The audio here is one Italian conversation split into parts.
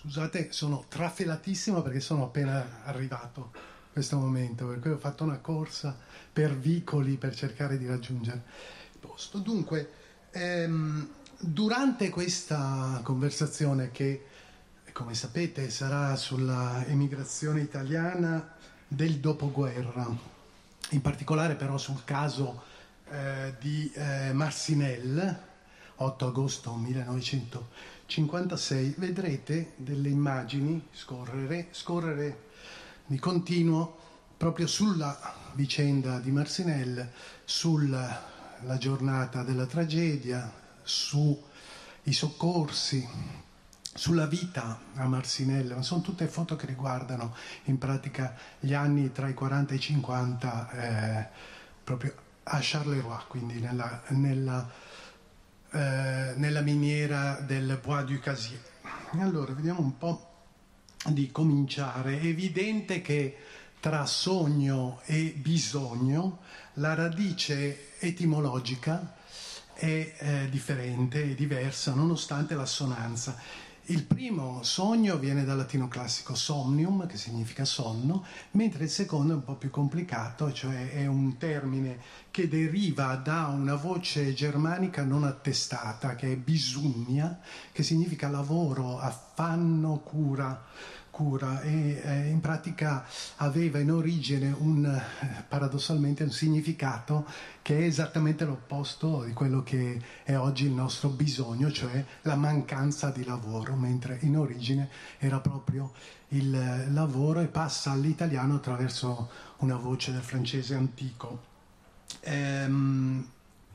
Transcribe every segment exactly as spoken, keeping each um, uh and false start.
Scusate, sono trafelatissimo perché sono appena arrivato a questo momento, per cui ho fatto una corsa per vicoli per cercare di raggiungere il posto. Dunque, ehm, durante questa conversazione che, come sapete, sarà sulla emigrazione italiana del dopoguerra, in particolare però sul caso eh, di eh, Marcinelle, otto agosto millenovecentocinquantasei, vedrete delle immagini scorrere, scorrere di continuo proprio sulla vicenda di Marcinelle, sulla giornata della tragedia, sui soccorsi, sulla vita a Marcinelle, ma sono tutte foto che riguardano in pratica gli anni tra i quaranta e i cinquanta, eh, proprio a Charleroi, quindi nella, nella, eh, nella miniera del Bois du Casier. Allora, vediamo un po' di cominciare. È evidente che tra sogno e bisogno la radice etimologica è eh, differente, è diversa, nonostante l'assonanza. Il primo sogno viene dal latino classico somnium, che significa sonno, mentre il secondo è un po' più complicato, cioè è un termine che deriva da una voce germanica non attestata, che è bisumnia, che significa lavoro, affanno, cura. cura e eh, in pratica aveva in origine un eh, paradossalmente un significato che è esattamente l'opposto di quello che è oggi il nostro bisogno, cioè la mancanza di lavoro, mentre in origine era proprio il lavoro, e passa all'italiano attraverso una voce del francese antico. Ehm,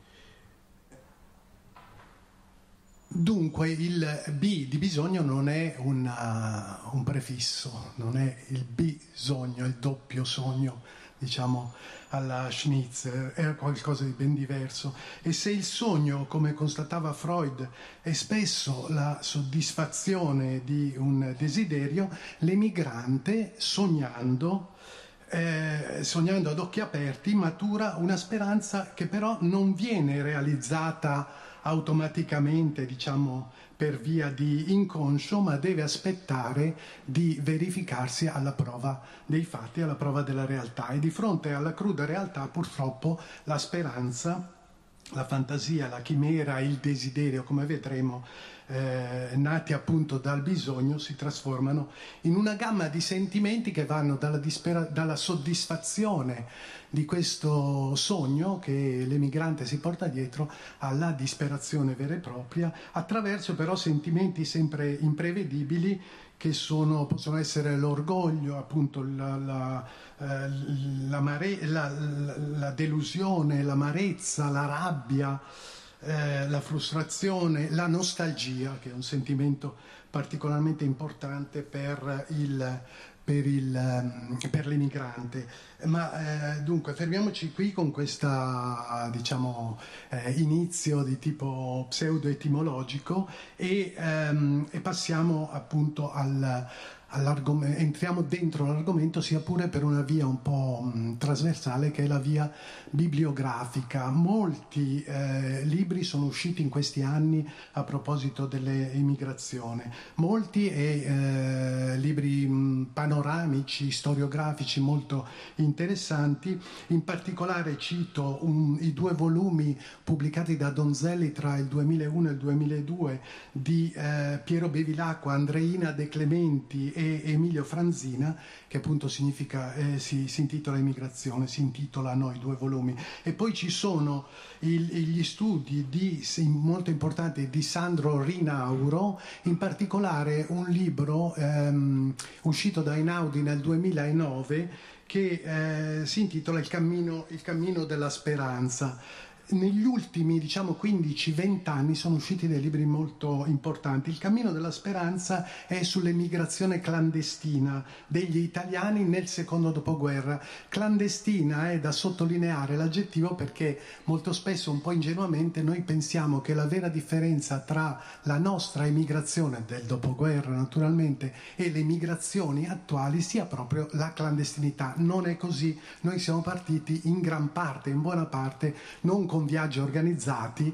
Dunque il B di bisogno non è una, un prefisso, non è il bisogno, il doppio sogno, diciamo alla Schnitzer, è qualcosa di ben diverso. E se il sogno, come constatava Freud, è spesso la soddisfazione di un desiderio, l'emigrante, sognando, Eh, sognando ad occhi aperti, matura una speranza che però non viene realizzata automaticamente, diciamo per via di inconscio, ma deve aspettare di verificarsi alla prova dei fatti, alla prova della realtà. E di fronte alla cruda realtà, purtroppo, la speranza, la fantasia, la chimera, il desiderio, come vedremo, eh, nati appunto dal bisogno, si trasformano in una gamma di sentimenti che vanno dalla, dispera- dalla soddisfazione di questo sogno che l'emigrante si porta dietro alla disperazione vera e propria, attraverso però sentimenti sempre imprevedibili che sono, possono essere l'orgoglio, appunto la, la, eh, la, mare, la, la, la delusione, l'amarezza, la rabbia, eh, la frustrazione, la nostalgia, che è un sentimento particolarmente importante per il Per, il, per l'emigrante. Ma eh, dunque fermiamoci qui con questo diciamo eh, inizio di tipo pseudo-etimologico e, ehm, e passiamo appunto al, all'argomento, entriamo dentro l'argomento, sia pure per una via un po' mh, trasversale, che è la via bibliografica. Molti eh, libri sono usciti in questi anni a proposito dell'immigrazione, molti e eh, libri mh, panoramici, storiografici molto interessanti. In particolare cito un, i due volumi pubblicati da Donzelli tra il duemilauno e il duemiladue di eh, Piero Bevilacqua, Andreina De Clementi e Emilio Franzina, che appunto significa, eh, si, si intitola Immigrazione, si intitolano i due volumi. E poi ci sono il, gli studi di, molto importanti di Sandro Rinauro, in particolare un libro ehm, uscito da Einaudi nel duemilanove che eh, si intitola Il cammino, il cammino della speranza. Negli ultimi, diciamo, quindici venti anni sono usciti dei libri molto importanti. Il cammino della speranza è sull'emigrazione clandestina degli italiani nel secondo dopoguerra. Clandestina è da sottolineare l'aggettivo, perché molto spesso, un po' ingenuamente, noi pensiamo che la vera differenza tra la nostra emigrazione del dopoguerra, naturalmente, e le migrazioni attuali sia proprio la clandestinità. Non è così. Noi siamo partiti in gran parte, in buona parte, non con viaggi organizzati,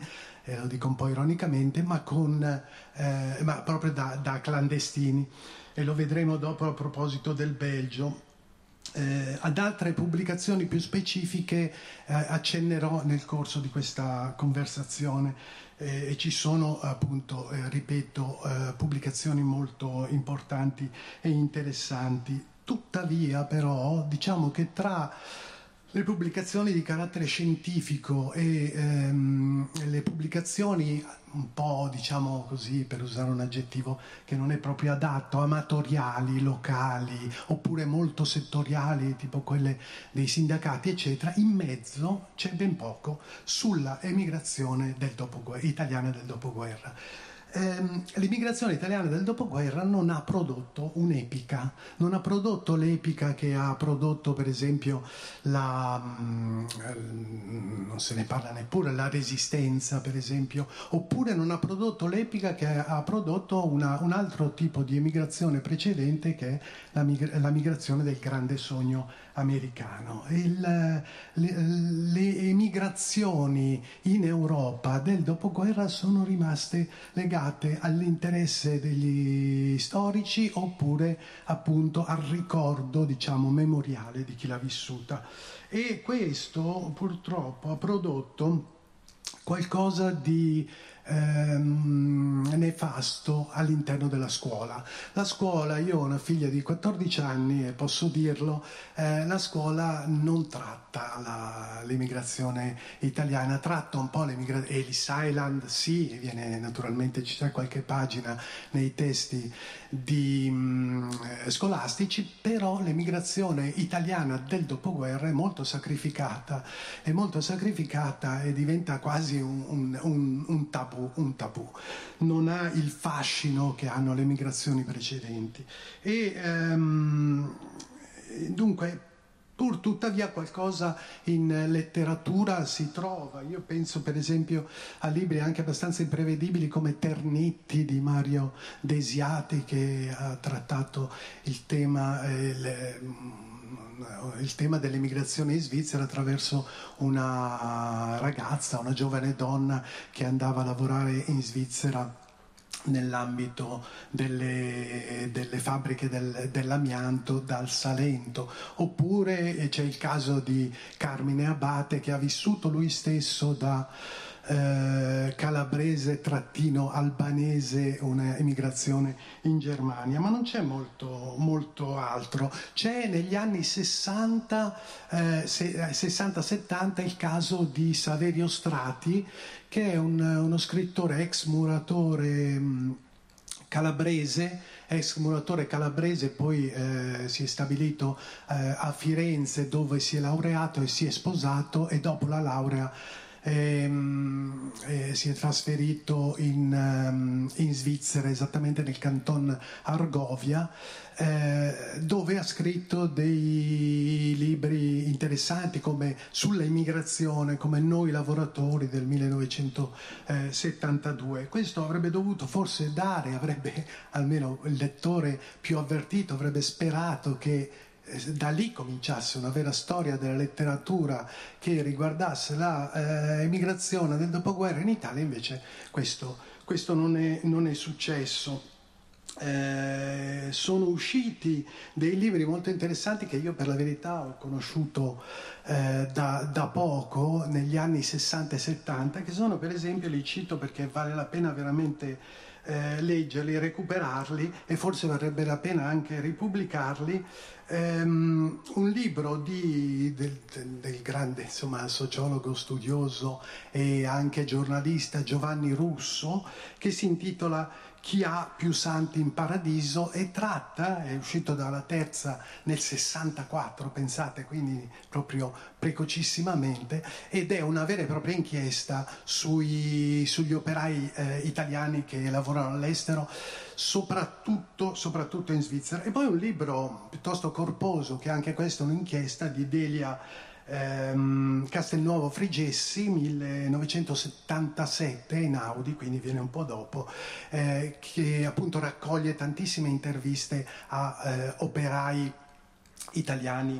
e lo dico un po' ironicamente, ma, con, eh, ma proprio da, da clandestini, e lo vedremo dopo a proposito del Belgio. Eh, ad altre pubblicazioni più specifiche eh, accennerò nel corso di questa conversazione, eh, e ci sono appunto, eh, ripeto, eh, pubblicazioni molto importanti e interessanti. Tuttavia però diciamo che tra le pubblicazioni di carattere scientifico e ehm, le pubblicazioni un po', diciamo così, per usare un aggettivo che non è proprio adatto, amatoriali, locali, oppure molto settoriali, tipo quelle dei sindacati, eccetera, in mezzo c'è ben poco sulla emigrazione del dopoguerra, italiana del dopoguerra. Ehm, l'immigrazione italiana del dopoguerra non ha prodotto un'epica, non ha prodotto l'epica che ha prodotto per esempio la, mh, non se ne parla neppure, la Resistenza per esempio, oppure non ha prodotto l'epica che ha prodotto una, un altro tipo di emigrazione precedente, che è la, migra- la migrazione del grande sogno americano. Il, le, le emigrazioni in Europa del dopoguerra sono rimaste legate all'interesse degli storici, oppure appunto al ricordo, diciamo, memoriale di chi l'ha vissuta, e questo purtroppo ha prodotto qualcosa di ehm, nefasto all'interno della scuola. La scuola, io ho una figlia di quattordici anni e posso dirlo, eh, la scuola non tratta la, l'emigrazione italiana, tratta un po' l'emigrazione, Ellis Island sì, viene naturalmente, ci c'è qualche pagina nei testi di, mh, scolastici, però l'emigrazione italiana del dopoguerra è molto sacrificata, è molto sacrificata e diventa quasi un, un, un, un tabù, un tabù. Non ha il fascino che hanno le migrazioni precedenti. E ehm, dunque, pur tuttavia qualcosa in letteratura si trova. Io penso per esempio a libri anche abbastanza imprevedibili come Ternitti di Mario Desiati, che ha trattato il tema, eh, le, il tema dell'emigrazione in Svizzera attraverso una ragazza, una giovane donna che andava a lavorare in Svizzera nell'ambito delle, delle fabbriche del, dell'amianto dal Salento. Oppure c'è il caso di Carmine Abate, che ha vissuto lui stesso da eh, calabrese trattino albanese una emigrazione in Germania, ma non c'è molto, molto altro. C'è negli anni sessanta settanta il caso di Saverio Strati, che è un, uno scrittore ex muratore mh, calabrese, ex muratore calabrese, poi eh, si è stabilito eh, a Firenze, dove si è laureato e si è sposato, e dopo la laurea ehm, eh, si è trasferito in, um, in Svizzera, esattamente nel canton Argovia, Eh, dove ha scritto dei libri interessanti come sulla immigrazione, come Noi lavoratori del millenovecentosettantadue. Questo avrebbe dovuto forse dare, avrebbe, almeno il lettore più avvertito avrebbe sperato che eh, da lì cominciasse una vera storia della letteratura che riguardasse la eh, emigrazione del dopoguerra in Italia. Invece questo, questo non è, non è successo. Eh, sono usciti dei libri molto interessanti che io per la verità ho conosciuto eh, da, da poco, negli anni sessanta e settanta, che sono, per esempio, li cito perché vale la pena veramente eh, leggerli, recuperarli, e forse varrebbe la pena anche ripubblicarli. Um, un libro di, del, del grande, insomma, sociologo, studioso e anche giornalista Giovanni Russo, che si intitola Chi ha più santi in paradiso, e tratta, è uscito dalla Terza nel sessantaquattro, pensate, quindi proprio precocissimamente, ed è una vera e propria inchiesta sui, sugli operai eh, italiani che lavorano all'estero, soprattutto, soprattutto in Svizzera. E poi un libro piuttosto corposo, che anche questa è un'inchiesta, di Delia ehm, Castelnuovo Frigessi, millenovecentosettantasette, in Audi, quindi viene un po' dopo, eh, che appunto raccoglie tantissime interviste a eh, operai italiani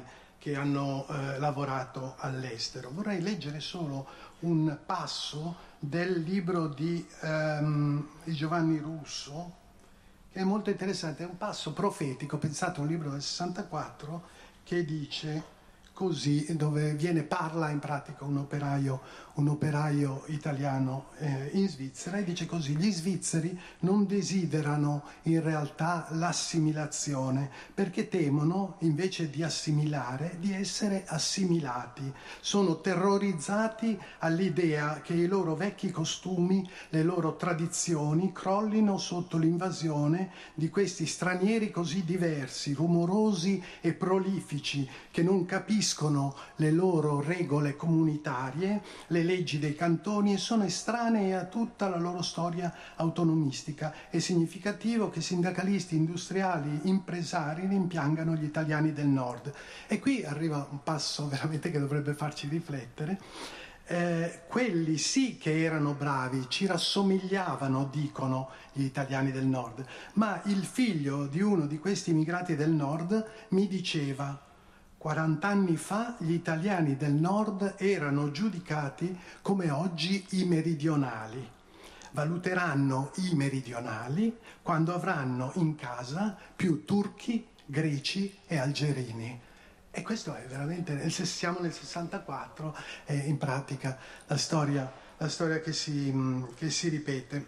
che hanno eh, lavorato all'estero. Vorrei leggere solo un passo del libro di, um, di Giovanni Russo, che è molto interessante, è un passo profetico, pensate, un libro del sessantaquattro che dice così, dove viene, parla in pratica un operaio, un operaio italiano eh, in Svizzera, e dice così: gli svizzeri non desiderano in realtà l'assimilazione, perché temono, invece di assimilare, di essere assimilati. Sono terrorizzati all'idea che i loro vecchi costumi, le loro tradizioni crollino sotto l'invasione di questi stranieri così diversi, rumorosi e prolifici, che non capiscono le loro regole comunitarie, le leggi dei cantoni, e sono estranei a tutta la loro storia autonomistica. È significativo che sindacalisti, industriali, impresari rimpiangano gli italiani del nord. E qui arriva un passo veramente che dovrebbe farci riflettere. Eh, quelli sì che erano bravi, ci rassomigliavano, dicono gli italiani del nord, ma il figlio di uno di questi immigrati del nord mi diceva: quaranta anni fa gli italiani del nord erano giudicati come oggi i meridionali. Valuteranno i meridionali quando avranno in casa più turchi, greci e algerini. E questo è veramente, siamo nel sessantaquattro, è in pratica la storia, la storia che si, che si ripete.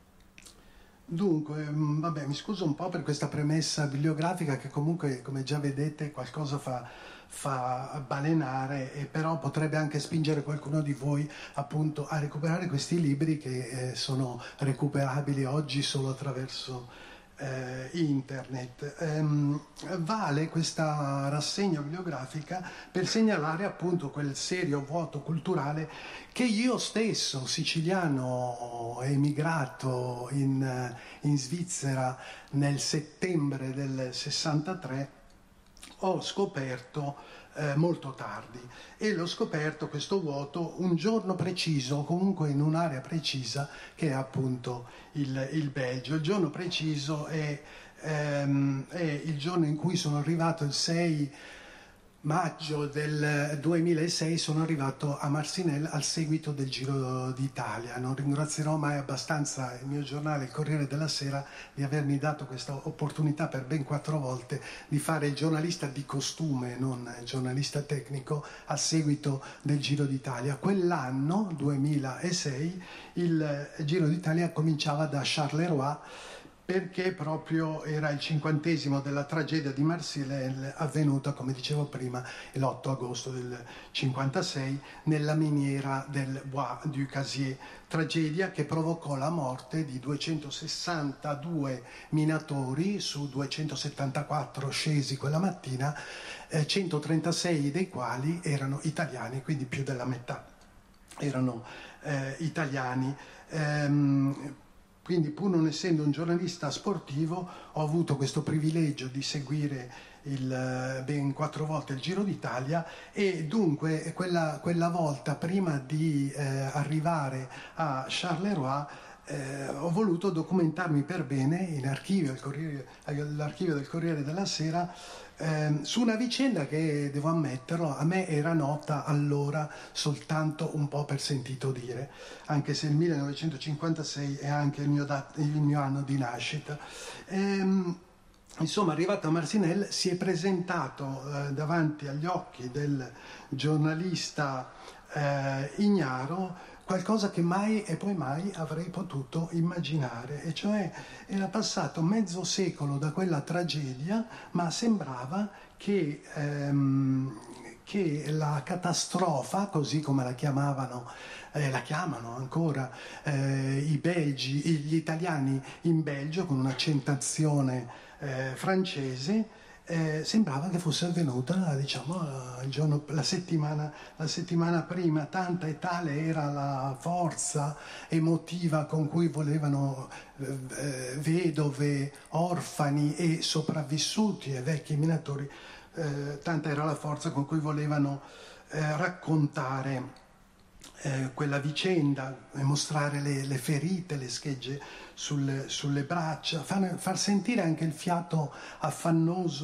Dunque, vabbè, mi scuso un po' per questa premessa bibliografica che comunque, come già vedete, qualcosa fa, fa balenare, e però potrebbe anche spingere qualcuno di voi appunto a recuperare questi libri che eh, sono recuperabili oggi solo attraverso eh, internet. Ehm, vale questa rassegna bibliografica per segnalare appunto quel serio vuoto culturale che io stesso, siciliano emigrato in, in Svizzera nel settembre del sessantatré, ho scoperto eh, molto tardi, e l'ho scoperto questo vuoto un giorno preciso, comunque in un'area precisa, che è appunto il, il Belgio. Il giorno preciso è, ehm, è il giorno in cui sono arrivato, il sei maggio del duemilasei, sono arrivato a Marcinelle al seguito del Giro d'Italia. Non ringrazierò mai abbastanza il mio giornale, il Corriere della Sera, di avermi dato questa opportunità per ben quattro volte di fare il giornalista di costume, non il giornalista tecnico, al seguito del Giro d'Italia. Quell'anno, duemilasei, il Giro d'Italia cominciava da Charleroi, perché proprio era il cinquantesimo della tragedia di Marcinelle, avvenuta, come dicevo prima, l'otto agosto del cinquantasei nella miniera del Bois du Casier, tragedia che provocò la morte di duecentosessantadue minatori su duecentosettantaquattro scesi quella mattina, eh, centotrentasei dei quali erano italiani, quindi più della metà erano eh, italiani. Ehm, Quindi, pur non essendo un giornalista sportivo, ho avuto questo privilegio di seguire il, ben quattro volte il Giro d'Italia, e dunque quella, quella volta, prima di eh, arrivare a Charleroi, eh, ho voluto documentarmi per bene in archivio, il Corriere, l'archivio del Corriere della Sera, eh, su una vicenda che, devo ammetterlo, a me era nota allora soltanto un po' per sentito dire, anche se il millenovecentocinquantasei è anche il mio, dat- il mio anno di nascita. Ehm, Insomma, arrivato a Marcinelle, si è presentato eh, davanti agli occhi del giornalista eh, ignaro qualcosa che mai e poi mai avrei potuto immaginare, e cioè era passato mezzo secolo da quella tragedia, ma sembrava che, ehm, che la catastrofa, così come la chiamavano, eh, la chiamano ancora eh, i belgi, gli italiani in Belgio, con un'accentazione Eh, francese, eh, sembrava che fosse avvenuta, diciamo, il giorno, la, settimana, la settimana prima. Tanta e tale era la forza emotiva con cui volevano eh, vedove, orfani e sopravvissuti e vecchi minatori, eh, tanta era la forza con cui volevano eh, raccontare Eh, quella vicenda, e mostrare le, le ferite, le schegge sulle, sulle braccia, far, far sentire anche il fiato affannoso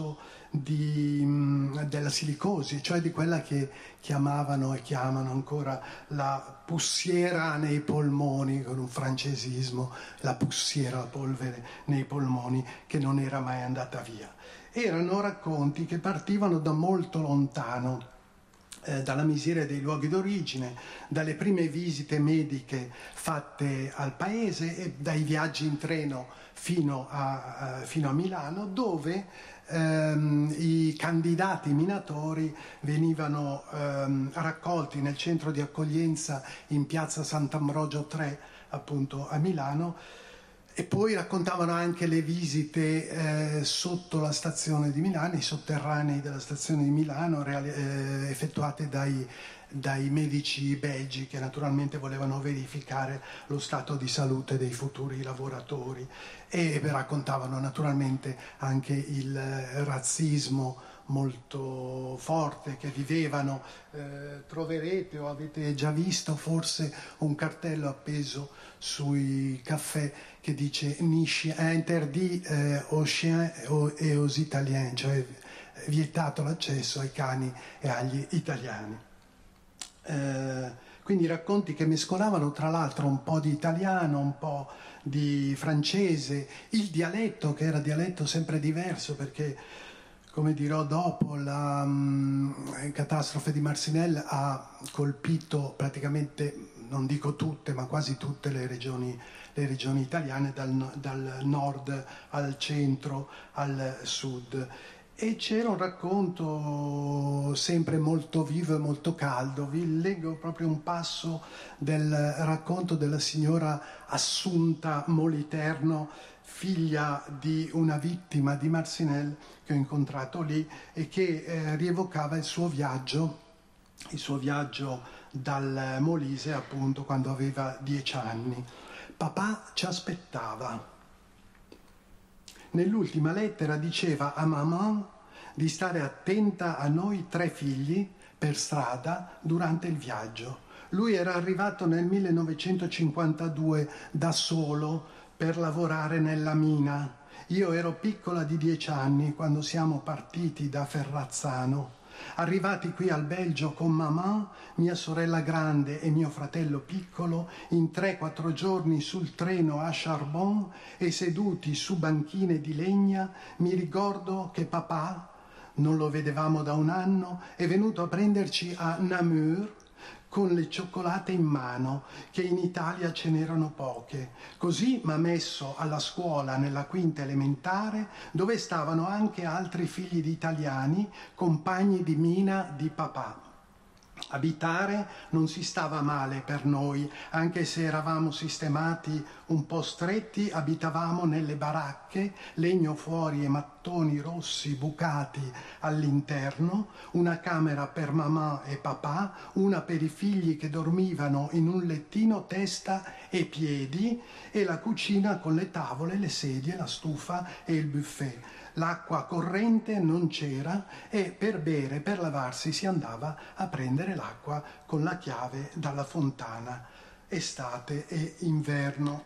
di, mh, della silicosi, cioè di quella che chiamavano e chiamano ancora la pussiera nei polmoni, con un francesismo, la pussiera, la polvere nei polmoni, che non era mai andata via. Erano racconti che partivano da molto lontano, eh, dalla miseria dei luoghi d'origine, dalle prime visite mediche fatte al paese e dai viaggi in treno fino a, uh, fino a Milano, dove ehm, i candidati minatori venivano ehm, raccolti nel centro di accoglienza in piazza Sant'Ambrogio tre, appunto a Milano, e poi raccontavano anche le visite eh, sotto la stazione di Milano, i sotterranei della stazione di Milano, reali- eh, effettuate dai, dai medici belgi che naturalmente volevano verificare lo stato di salute dei futuri lavoratori, e raccontavano naturalmente anche il razzismo molto forte che vivevano. Eh, troverete o avete già visto forse un cartello appeso sui caffè che dice è interdit eh, aux chiens et aux italiens, cioè vietato l'accesso ai cani e agli italiani. Eh, quindi racconti che mescolavano tra l'altro un po' di italiano, un po' di francese, il dialetto che era dialetto sempre diverso, perché come dirò dopo, la um, catastrofe di Marcinelle ha colpito praticamente, non dico tutte, ma quasi tutte le regioni, le regioni italiane, dal, dal nord al centro al sud. E c'era un racconto sempre molto vivo e molto caldo. Vi leggo proprio un passo del racconto della signora Assunta Moliterno, figlia di una vittima di Marcinelle che ho incontrato lì, e che eh, rievocava il suo viaggio, il suo viaggio dal Molise, appunto, quando aveva dieci anni. Papà ci aspettava. Nell'ultima lettera diceva a maman di stare attenta a noi tre figli per strada durante il viaggio. Lui era arrivato nel millenovecentocinquantadue da solo per lavorare nella mina. Io ero piccola di dieci anni quando siamo partiti da Ferrazzano. Arrivati qui al Belgio con mamma, mia sorella grande e mio fratello piccolo, in tre quattro giorni sul treno a Charbon e seduti su banchine di legna, mi ricordo che papà, non lo vedevamo da un anno, è venuto a prenderci a Namur con le cioccolate in mano, che in Italia ce n'erano poche. Così m'ha messo alla scuola nella quinta elementare, dove stavano anche altri figli di italiani, compagni di mina di papà. Abitare non si stava male per noi, anche se eravamo sistemati un po' stretti, abitavamo nelle baracche, legno fuori e mattoni rossi bucati all'interno, una camera per mamma e papà, una per i figli che dormivano in un lettino testa e piedi, e la cucina con le tavole, le sedie, la stufa e il buffet. L'acqua corrente non c'era e per bere, per lavarsi si andava a prendere l'acqua con la chiave dalla fontana, estate e inverno.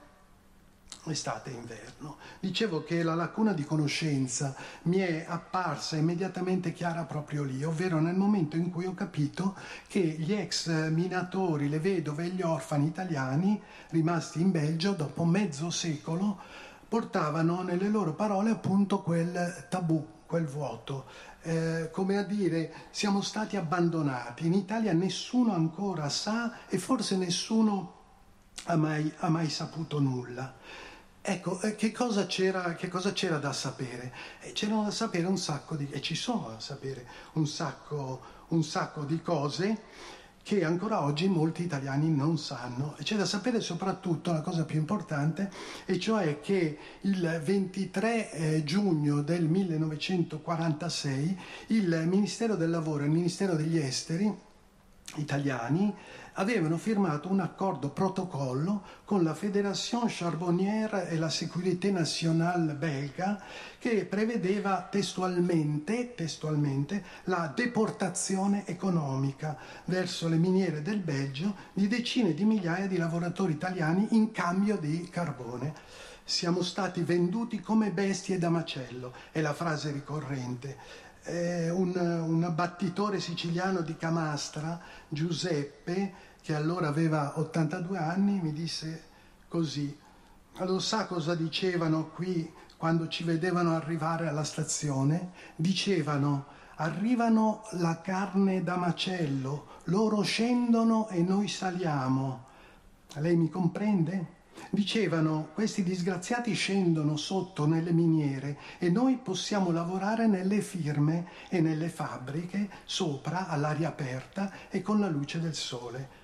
Estate e inverno. Dicevo che la lacuna di conoscenza mi è apparsa immediatamente chiara proprio lì, ovvero nel momento in cui ho capito che gli ex minatori, le vedove e gli orfani italiani rimasti in Belgio dopo mezzo secolo portavano nelle loro parole appunto quel tabù, quel vuoto, eh, come a dire siamo stati abbandonati. In Italia nessuno ancora sa e forse nessuno ha mai, ha mai saputo nulla. Ecco, eh, che cosa c'era, che cosa c'era da sapere? Eh, c'erano da sapere un sacco di, e ci sono da sapere un sacco, un sacco di cose che ancora oggi molti italiani non sanno. E c'è da sapere soprattutto la cosa più importante, e cioè che il ventitré giugno del millenovecentoquarantasei il Ministero del Lavoro e il Ministero degli Esteri italiani avevano firmato un accordo protocollo con la Fédération Charbonnière e la Sécurité Nationale belga, che prevedeva testualmente, testualmente la deportazione economica verso le miniere del Belgio di decine di migliaia di lavoratori italiani in cambio di carbone. Siamo stati venduti come bestie da macello, è la frase ricorrente. eh, un, un abbattitore siciliano di Camastra, Giuseppe, che allora aveva ottantadue anni, mi disse così: lo sa cosa dicevano qui quando ci vedevano arrivare alla stazione? Dicevano: arrivano la carne da macello, loro scendono e noi saliamo. Lei mi comprende? Dicevano: questi disgraziati scendono sotto nelle miniere e noi possiamo lavorare nelle firme e nelle fabbriche, sopra, all'aria aperta e con la luce del sole.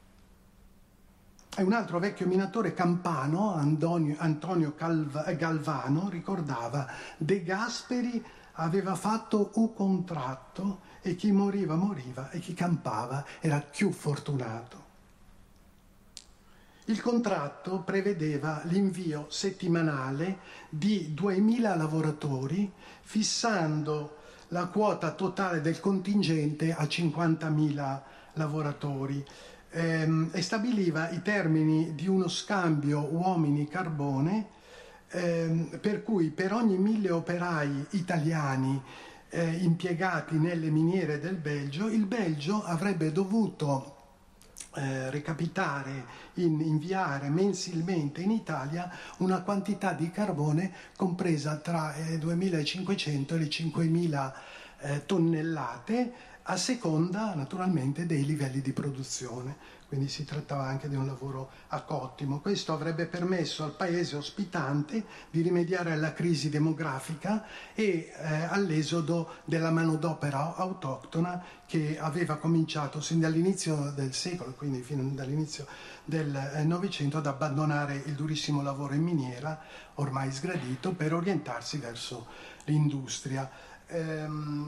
E un altro vecchio minatore campano, Antonio, Antonio Calva, Galvano, ricordava: De Gasperi aveva fatto un contratto e chi moriva moriva e chi campava era più fortunato. Il contratto prevedeva l'invio settimanale di duemila lavoratori, fissando la quota totale del contingente a cinquantamila lavoratori, ehm, e stabiliva i termini di uno scambio uomini-carbone, ehm, per cui per ogni mille operai italiani eh, impiegati nelle miniere del Belgio, il Belgio avrebbe dovuto Eh, recapitare, in, inviare mensilmente in Italia una quantità di carbone compresa tra i eh, duemilacinquecento e le cinquemila eh, tonnellate, a seconda naturalmente dei livelli di produzione. Quindi si trattava anche di un lavoro a cottimo. Questo avrebbe permesso al paese ospitante di rimediare alla crisi demografica e eh, all'esodo della manodopera autoctona che aveva cominciato sin dall'inizio del secolo, quindi fino dall'inizio del Novecento, ad abbandonare il durissimo lavoro in miniera, ormai sgradito, per orientarsi verso l'industria. Ehm,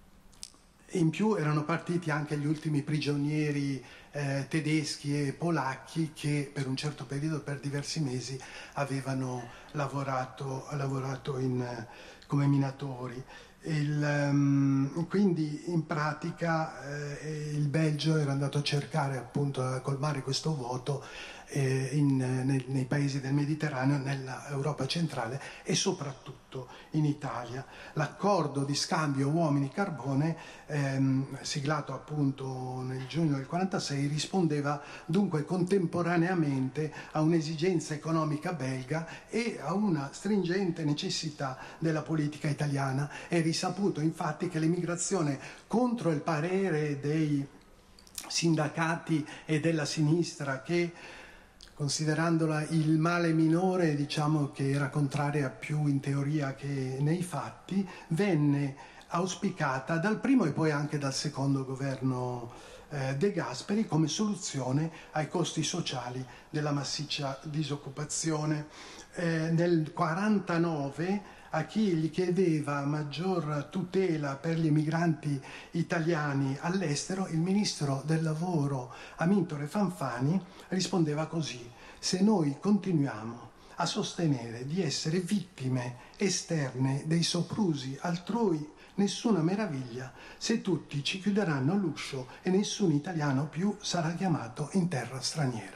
In più erano partiti anche gli ultimi prigionieri eh, tedeschi e polacchi che per un certo periodo, per diversi mesi, avevano lavorato, lavorato in, come minatori. Il, um, quindi in pratica eh, il Belgio era andato a cercare appunto a colmare questo vuoto eh, in, nei, nei paesi del Mediterraneo, nell'Europa centrale e soprattutto in Italia. L'accordo di scambio uomini-carbone, ehm, siglato appunto nel giugno del quarantasei, rispondeva dunque contemporaneamente a un'esigenza economica belga e a una stringente necessità della politica italiana. È risaputo infatti che l'emigrazione, contro il parere dei sindacati e della sinistra, che considerandola il male minore, diciamo che era contraria più in teoria che nei fatti, venne auspicata dal primo e poi anche dal secondo governo eh, De Gasperi come soluzione ai costi sociali della massiccia disoccupazione. Eh, nel quarantanove, a chi gli chiedeva maggior tutela per gli emigranti italiani all'estero, il ministro del lavoro Amintore Fanfani rispondeva così: se noi continuiamo a sostenere di essere vittime esterne dei soprusi altrui, nessuna meraviglia se tutti ci chiuderanno l'uscio e nessun italiano più sarà chiamato in terra straniera.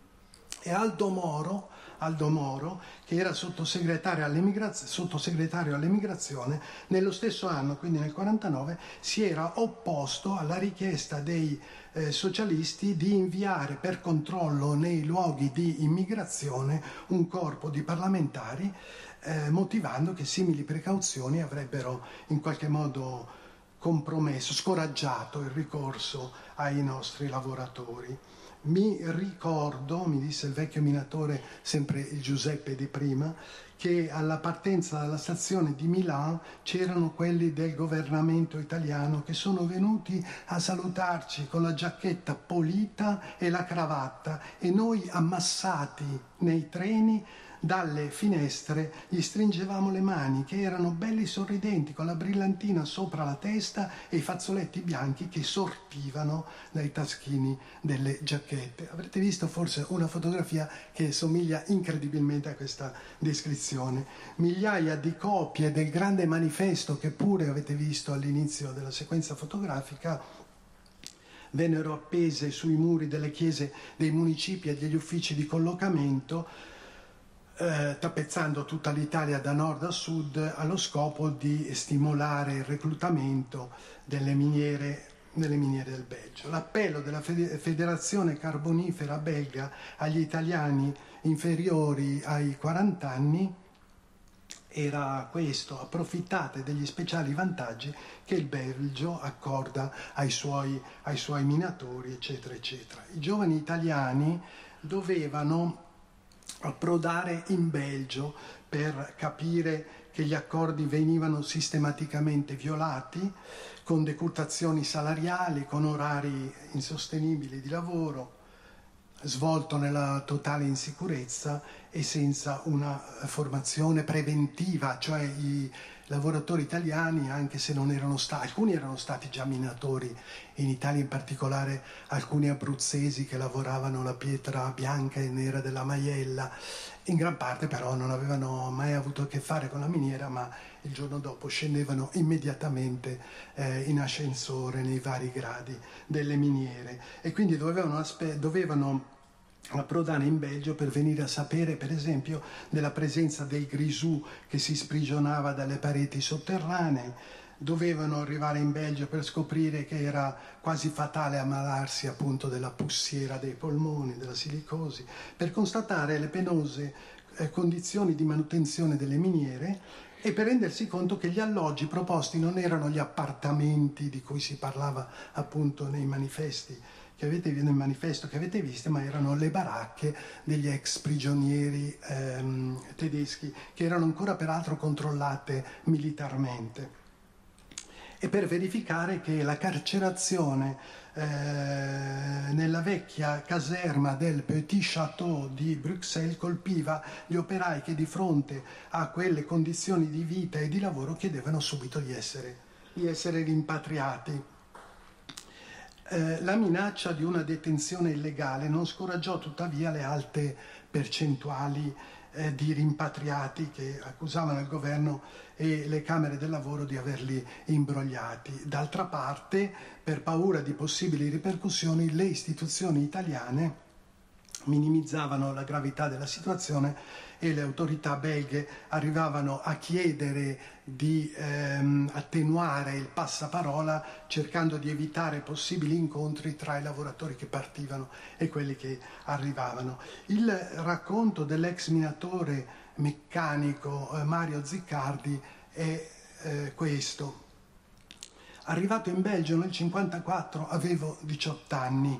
E Aldo Moro, Aldo Moro, che era sottosegretario all'emigrazione, sottosegretario all'emigrazione, nello stesso anno, quindi nel quarantanove, si era opposto alla richiesta dei eh, socialisti di inviare per controllo nei luoghi di immigrazione un corpo di parlamentari, eh, motivando che simili precauzioni avrebbero in qualche modo compromesso, scoraggiato il ricorso ai nostri lavoratori. Mi ricordo, mi disse il vecchio minatore, sempre il Giuseppe di prima, che alla partenza dalla stazione di Milan c'erano quelli del governamento italiano che sono venuti a salutarci con la giacchetta pulita e la cravatta, e noi ammassati nei treni dalle finestre gli stringevamo le mani, che erano belli sorridenti, con la brillantina sopra la testa e i fazzoletti bianchi che sortivano dai taschini delle giacchette. Avrete visto forse una fotografia che somiglia incredibilmente a questa descrizione. Migliaia di copie del grande manifesto, che pure avete visto all'inizio della sequenza fotografica, vennero appese sui muri delle chiese dei municipi e degli uffici di collocamento, eh, tappezzando tutta l'Italia da nord a sud allo scopo di stimolare il reclutamento delle miniere, delle miniere del Belgio. L'appello della Federazione Carbonifera belga agli italiani inferiori ai quaranta anni era questo: approfittate degli speciali vantaggi che il Belgio accorda ai suoi, ai suoi minatori, eccetera, eccetera. I giovani italiani dovevano approdare in Belgio per capire che gli accordi venivano sistematicamente violati, con decurtazioni salariali, con orari insostenibili di lavoro, svolto nella totale insicurezza e senza una formazione preventiva, cioè i lavoratori italiani, anche se non erano stati, alcuni erano stati già minatori in Italia, in particolare alcuni abruzzesi che lavoravano la pietra bianca e nera della Maiella, in gran parte però non avevano mai avuto a che fare con la miniera, ma il giorno dopo scendevano immediatamente eh, in ascensore nei vari gradi delle miniere e quindi dovevano, aspe- dovevano approdare in Belgio per venire a sapere, per esempio, della presenza del grisù che si sprigionava dalle pareti sotterranee. Dovevano arrivare in Belgio per scoprire che era quasi fatale ammalarsi appunto della pussiera dei polmoni, della silicosi, per constatare le penose eh, condizioni di manutenzione delle miniere e per rendersi conto che gli alloggi proposti non erano gli appartamenti di cui si parlava appunto nei manifesti che avete, nel manifesto che avete visto, ma erano le baracche degli ex prigionieri ehm, tedeschi, che erano ancora peraltro controllate militarmente. E per verificare che la carcerazione eh, nella vecchia caserma del Petit Château di Bruxelles colpiva gli operai che di fronte a quelle condizioni di vita e di lavoro chiedevano subito di essere, di essere rimpatriati. Eh, la minaccia di una detenzione illegale non scoraggiò tuttavia le alte percentuali eh, di rimpatriati che accusavano il governo e le Camere del Lavoro di averli imbrogliati. D'altra parte, per paura di possibili ripercussioni, le istituzioni italiane minimizzavano la gravità della situazione e le autorità belghe arrivavano a chiedere di ehm, attenuare il passaparola, cercando di evitare possibili incontri tra i lavoratori che partivano e quelli che arrivavano. Il racconto dell'ex minatore meccanico eh, Mario Ziccardi è eh, questo. Arrivato in Belgio nel cinquantaquattro avevo diciotto anni.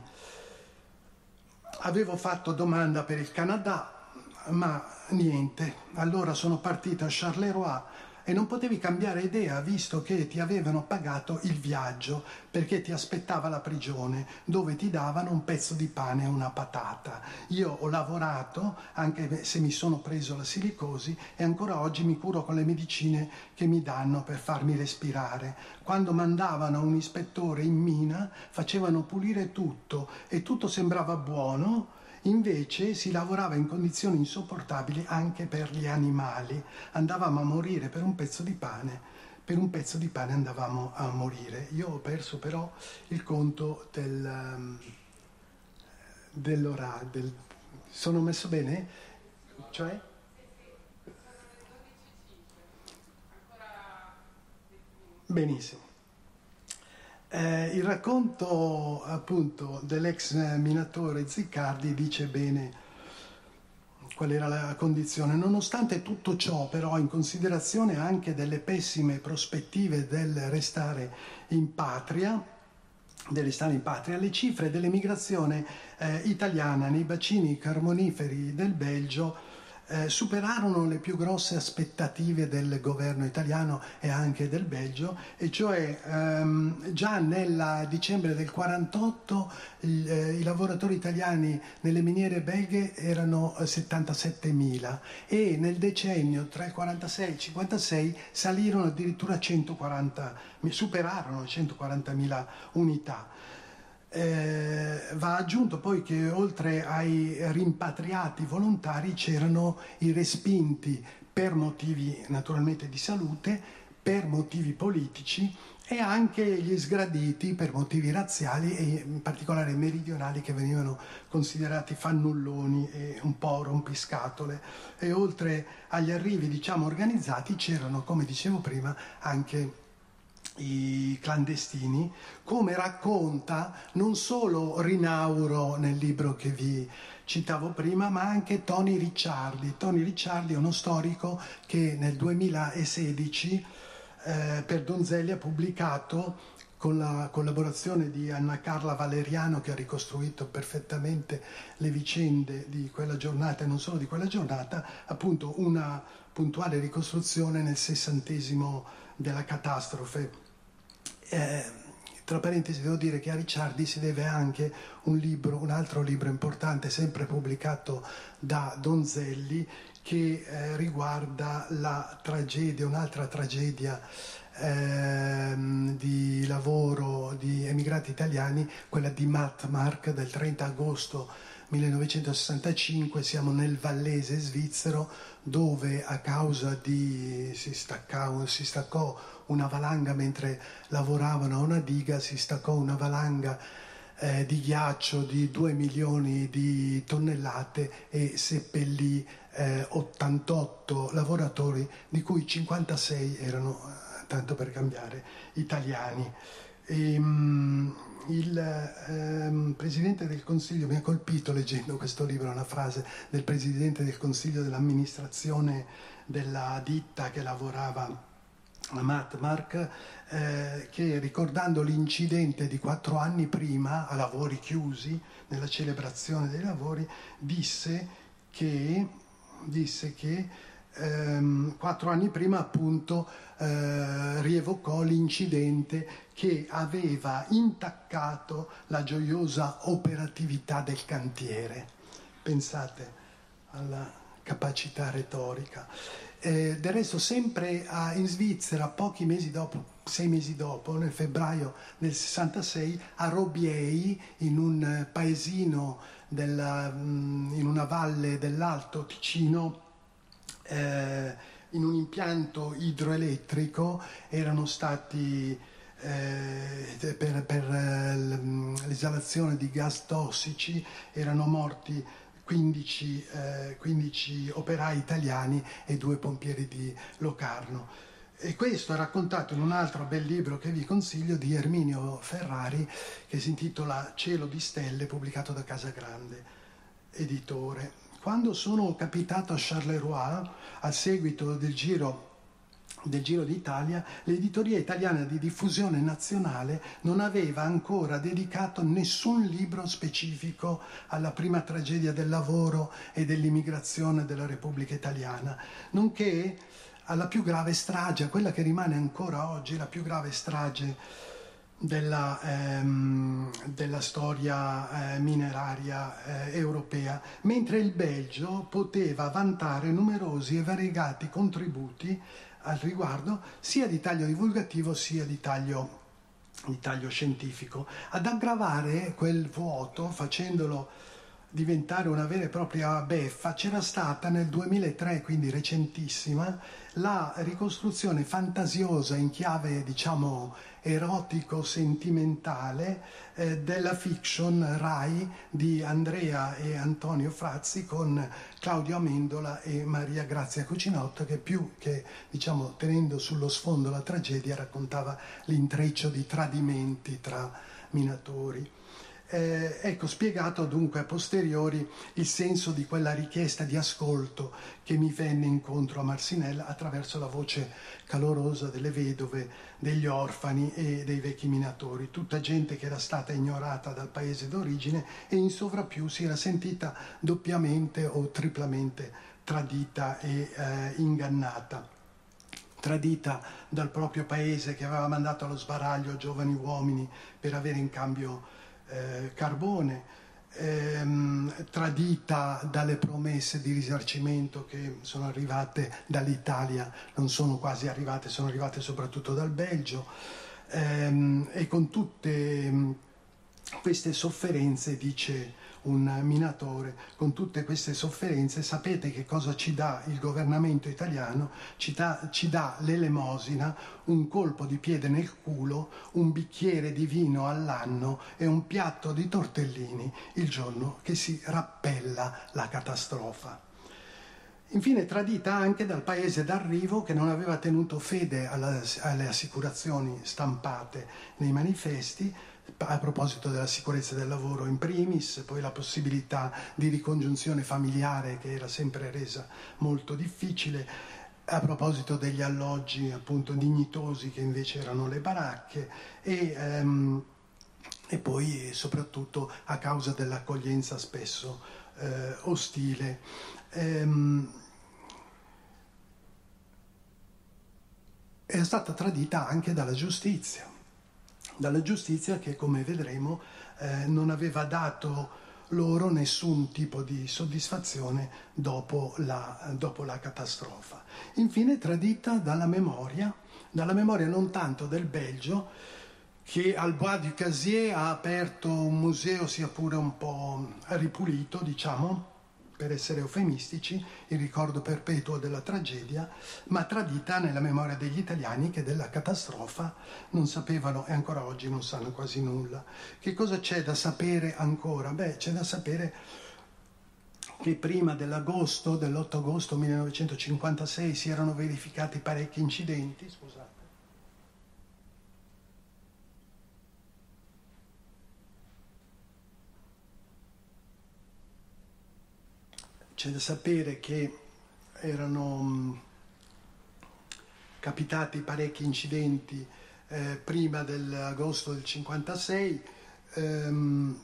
Avevo fatto domanda per il Canada, ma niente. Allora sono partito a Charleroi e non potevi cambiare idea, visto che ti avevano pagato il viaggio, perché ti aspettava la prigione, dove ti davano un pezzo di pane e una patata. Io ho lavorato, anche se mi sono preso la silicosi, e ancora oggi mi curo con le medicine che mi danno per farmi respirare. Quando mandavano un ispettore in mina, facevano pulire tutto e tutto sembrava buono. Invece si lavorava in condizioni insopportabili anche per gli animali. Andavamo a morire per un pezzo di pane, per un pezzo di pane andavamo a morire. Io ho perso però il conto del, um, dell'ora, del... sono messo bene? Cioè? Benissimo. Eh, il racconto appunto dell'ex minatore Ziccardi dice bene qual era la condizione. Nonostante tutto ciò, però, in considerazione anche delle pessime prospettive del restare in patria, del restare in patria, le cifre dell'emigrazione eh, italiana nei bacini carboniferi del Belgio Eh, superarono le più grosse aspettative del governo italiano e anche del Belgio, e cioè ehm, già nel dicembre del quarantotto il, eh, i lavoratori italiani nelle miniere belghe erano settantasettemila e nel decennio tra il quarantasei e il cinquantasei salirono addirittura a centoquaranta, superarono centoquarantamila unità. Eh, va aggiunto poi che oltre ai rimpatriati volontari c'erano i respinti per motivi naturalmente di salute, per motivi politici e anche gli sgraditi per motivi razziali, e in particolare i meridionali, che venivano considerati fannulloni e un po' rompiscatole. E oltre agli arrivi, diciamo, organizzati, c'erano, come dicevo prima, anche i clandestini, come racconta non solo Rinauro nel libro che vi citavo prima, ma anche Tony Ricciardi. Tony Ricciardi è uno storico che nel duemilasedici eh, per Donzelli ha pubblicato, con la collaborazione di Anna Carla Valeriano, che ha ricostruito perfettamente le vicende di quella giornata e non solo di quella giornata, appunto una puntuale ricostruzione nel sessantesimo della catastrofe. Eh, tra parentesi devo dire che a Ricciardi si deve anche un libro, un altro libro importante, sempre pubblicato da Donzelli, che eh, riguarda la tragedia, un'altra tragedia ehm, di lavoro di emigrati italiani, quella di Mattmark del trenta agosto millenovecentosessantacinque. Siamo nel Vallese svizzero, dove a causa di si, staccò, si staccò una valanga mentre lavoravano a una diga, si staccò una valanga eh, di ghiaccio di due milioni di tonnellate e seppellì eh, ottantotto lavoratori, di cui cinquantasei erano, tanto per cambiare, italiani. E, um, il ehm, Presidente del Consiglio, mi ha colpito leggendo questo libro una frase del Presidente del Consiglio dell'amministrazione della ditta che lavorava a Mattmark, eh, che ricordando l'incidente di quattro anni prima, a lavori chiusi, nella celebrazione dei lavori, disse che, disse che ehm, quattro anni prima appunto eh, rievocò l'incidente che aveva intaccato la gioiosa operatività del cantiere. Pensate alla capacità retorica. Eh, del resto sempre a, in Svizzera, pochi mesi dopo, sei mesi dopo, nel febbraio del sessantasei, a Robiei, in un paesino della, in una valle dell'Alto Ticino, eh, in un impianto idroelettrico erano stati eh, per, per l'esalazione di gas tossici erano morti quindici, eh, quindici operai italiani e due pompieri di Locarno. E questo è raccontato in un altro bel libro che vi consiglio, di Erminio Ferrari, che si intitola Cielo di stelle, pubblicato da Casagrande Editore. Quando sono capitato a Charleroi, a seguito del Giro del Giro d'Italia, l'editoria italiana di diffusione nazionale non aveva ancora dedicato nessun libro specifico alla prima tragedia del lavoro e dell'immigrazione della Repubblica Italiana, nonché alla più grave strage, a quella che rimane ancora oggi la più grave strage della, ehm, della storia eh, mineraria eh, europea, mentre il Belgio poteva vantare numerosi e variegati contributi al riguardo, sia di taglio divulgativo sia di taglio, di taglio scientifico. Ad aggravare quel vuoto, facendolo diventare una vera e propria beffa, c'era stata nel duemilatré, quindi recentissima, la ricostruzione fantasiosa in chiave, diciamo, erotico-sentimentale eh, della fiction Rai di Andrea e Antonio Frazzi, con Claudio Amendola e Maria Grazia Cucinotto, che più che, diciamo, tenendo sullo sfondo la tragedia, raccontava l'intreccio di tradimenti tra minatori. Eh, ecco, spiegato dunque a posteriori il senso di quella richiesta di ascolto che mi venne incontro a Marcinelle attraverso la voce calorosa delle vedove, degli orfani e dei vecchi minatori, tutta gente che era stata ignorata dal paese d'origine e in sovrappiù si era sentita doppiamente o triplamente tradita e eh, ingannata. Tradita dal proprio paese, che aveva mandato allo sbaraglio giovani uomini per avere in cambio Eh, carbone, ehm, tradita dalle promesse di risarcimento che sono arrivate dall'Italia, non sono quasi arrivate, sono arrivate soprattutto dal Belgio, ehm, e con tutte, queste sofferenze, dice un minatore, con tutte queste sofferenze sapete che cosa ci dà il governamento italiano? Ci dà, ci dà l'elemosina, un colpo di piede nel culo, un bicchiere di vino all'anno e un piatto di tortellini il giorno che si rappella la catastrofa. Infine tradita anche dal paese d'arrivo che non aveva tenuto fede alla, alle assicurazioni stampate nei manifesti, a proposito della sicurezza del lavoro in primis, poi la possibilità di ricongiunzione familiare che era sempre resa molto difficile, a proposito degli alloggi appunto dignitosi che invece erano le baracche e, ehm, e poi soprattutto a causa dell'accoglienza spesso eh, ostile. Ehm, è stata tradita anche dalla giustizia. dalla giustizia che, come vedremo, eh, non aveva dato loro nessun tipo di soddisfazione dopo la, dopo la catastrofa. Infine tradita dalla memoria, dalla memoria non tanto del Belgio, che al Bois du Casier ha aperto un museo sia pure un po' ripulito, diciamo, per essere eufemistici, il ricordo perpetuo della tragedia, ma tradita nella memoria degli italiani che della catastrofa non sapevano e ancora oggi non sanno quasi nulla. Che cosa c'è da sapere ancora? Beh, c'è da sapere che prima dell'agosto, dell'otto agosto millenovecentocinquantasei si erano verificati parecchi incidenti, scusate. C'è da sapere che erano mh, capitati parecchi incidenti eh, prima dell'agosto del cinquantasei, ehm,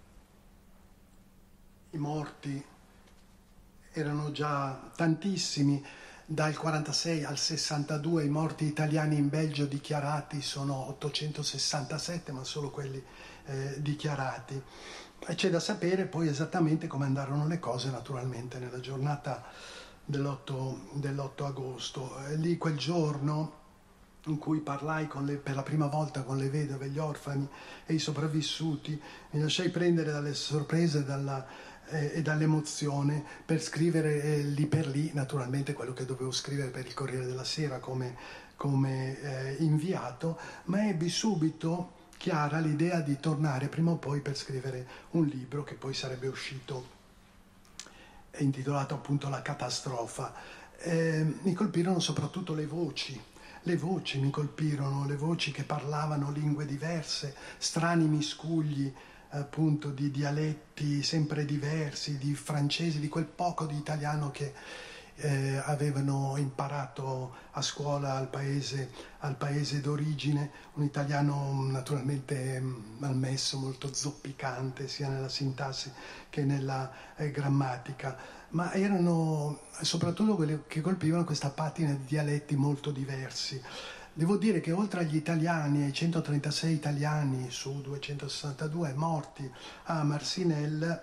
i morti erano già tantissimi, dal quarantasei al sessantadue i morti italiani in Belgio dichiarati sono ottocentosessantasette, ma solo quelli eh, dichiarati. E c'è da sapere poi esattamente come andarono le cose naturalmente nella giornata dell'otto, dell'otto agosto. E lì quel giorno in cui parlai con le, per la prima volta con le vedove, gli orfani e i sopravvissuti, mi lasciai prendere dalle sorprese dalla, eh, e dall'emozione per scrivere eh, lì per lì naturalmente quello che dovevo scrivere per il Corriere della Sera come, come eh, inviato, ma ebbi subito chiara l'idea di tornare prima o poi per scrivere un libro che poi sarebbe uscito intitolato appunto La catastrofa. Eh, mi colpirono soprattutto le voci, le voci mi colpirono, le voci che parlavano lingue diverse, strani miscugli appunto di dialetti sempre diversi, di francesi, di quel poco di italiano che Eh, avevano imparato a scuola al paese, al paese d'origine, un italiano naturalmente malmesso, molto zoppicante sia nella sintassi che nella eh, grammatica, ma erano soprattutto quelli che colpivano questa patina di dialetti molto diversi. Devo dire che oltre agli italiani, ai centotrentasei italiani su duecentosessantadue morti a Marcinelle,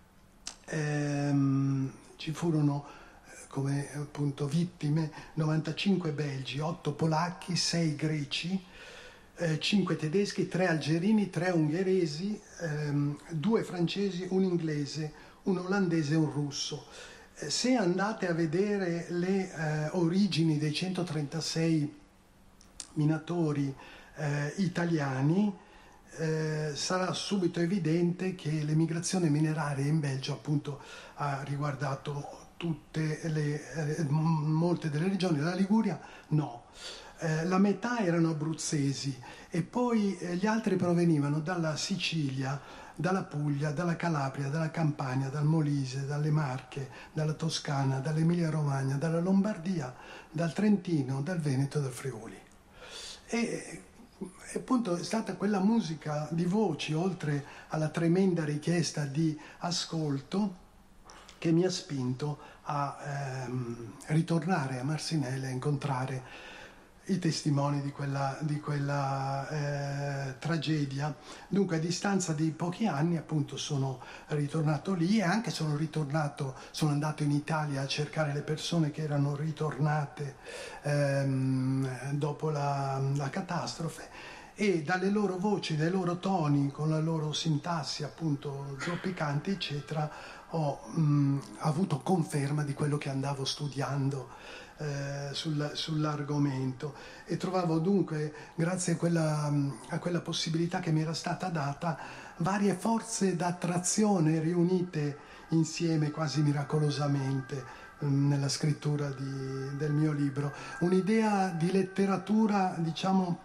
ehm, ci furono come appunto vittime novantacinque belgi, otto polacchi, sei greci, eh, cinque tedeschi, tre algerini, tre ungheresi, ehm, due francesi, un inglese, un olandese e un russo. Eh, se andate a vedere le eh, origini dei centotrentasei minatori eh, italiani, eh, sarà subito evidente che l'emigrazione mineraria in Belgio appunto ha riguardato tutte le, eh, molte delle regioni. La Liguria no, eh, la metà erano abruzzesi e poi eh, gli altri provenivano dalla Sicilia, dalla Puglia, dalla Calabria, dalla Campania, dal Molise, dalle Marche, dalla Toscana, dall'Emilia Romagna, dalla Lombardia, dal Trentino, dal Veneto e dal Friuli. E, e appunto è stata quella musica di voci, oltre alla tremenda richiesta di ascolto, che mi ha spinto a ehm, ritornare a Marcinelle e incontrare i testimoni di quella, di quella eh, tragedia. Dunque a distanza di pochi anni appunto sono ritornato lì e anche sono ritornato, sono andato in Italia a cercare le persone che erano ritornate ehm, dopo la, la catastrofe e dalle loro voci, dai loro toni, con la loro sintassi appunto zoppicante eccetera, ho mh, avuto conferma di quello che andavo studiando eh, sul, sull'argomento, e trovavo dunque, grazie a quella, a quella possibilità che mi era stata data, varie forze d'attrazione riunite insieme quasi miracolosamente nella scrittura di, del mio libro. Un'idea di letteratura, diciamo,